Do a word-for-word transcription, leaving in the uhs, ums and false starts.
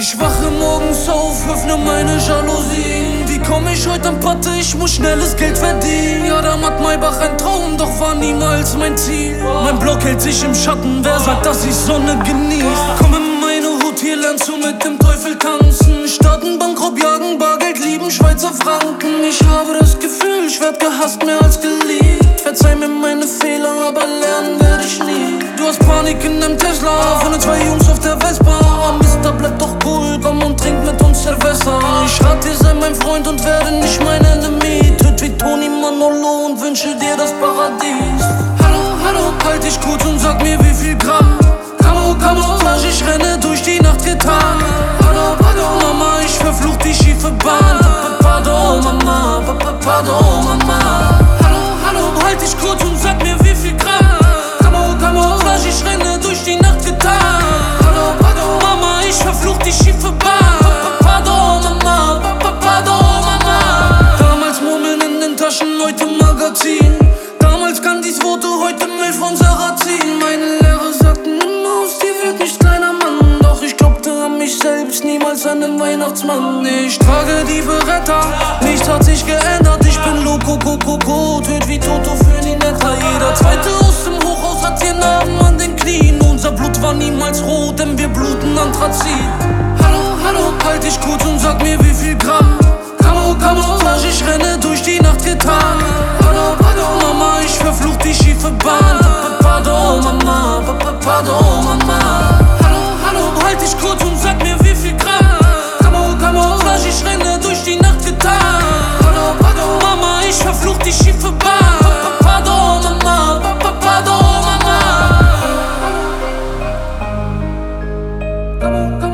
Ich wache morgens auf, öffne meine Jalousien. Wie komm ich heute an Patte? Ich muss schnelles Geld verdienen. Ja, da macht Maybach ein Traum, doch war niemals mein Ziel. Mein Block hält sich im Schatten, wer sagt, dass ich Sonne genieß? Komm in meine Hut, hier lernst du mit dem Teufel tanzen. Starten, Bankraub, jagen, Bargeld, lieben, Schweizer Franken. Ich habe das Gefühl, ich werd gehasst mehr als geliebt. Verzeih mir meine Fehler, aber lernen werde ich nie. Du hast Panik in deinem Tesla, von den zwei Jungs auf der Vespa. Mister, bleib doch cool, komm und trink mit uns Silvester. Ich rat dir, sei mein Freund und werde nicht mein Enemy. Töt wie Tony Manolo und wünsche dir das Paradies. Hallo, hallo, halt dich kurz und sag mir wie viel Gramm. Camo, Camo, Flash, ich renne durch die Nacht getan. Pardon, pardon, Mama, ich verfluch die schiefe Bahn. Pardon, Mama, pardon, Mama. Hallo, hallo, halt dich kurz und sag mir wie viel Gramm. Camo, Camo, Flash, ich renne durch die Nacht getan. Pardon, pardon, Mama, ich verfluch die schiefe Bahn. Pardon, Mama, pardon, Mama. Damals Murmeln in den Taschen, heute Magazin. Damals Candys Worte, heute Milch von Sarrazin. Meine Lehrer sagten immer, aus dir wird nicht kleiner Mann. Doch ich glaubte an mich selbst, niemals an den Weihnachtsmann. Ich trage die Beretta, nichts hat sich geändert. Ich bin Loco, Coco, Coco, töt wie Toto für Ninetta. Jeder Zweite aus dem Hochhaus hat hier Narben an den Knien. Unser Blut war niemals rot, denn wir bluten Anthrazit. Hallo, hallo, halt dich kurz und sag mir wie viel Gramm. Camo, Camo, Flash, ich renne durch die Nacht getan. Pardon, pardon, Mama, ich verfluch die schiefe Bahn. Pardon, Mama, pardon, Mama. Hallo, hallo, halt dich kurz und sag mir wie viel Gramm. Camo, Camo, Flash, ich renne durch die Nacht getan. Pardon, pardon, Mama, ich verfluch die schiefe Bahn. Pardon, Mama, pardon, Mama. Camo, Camo.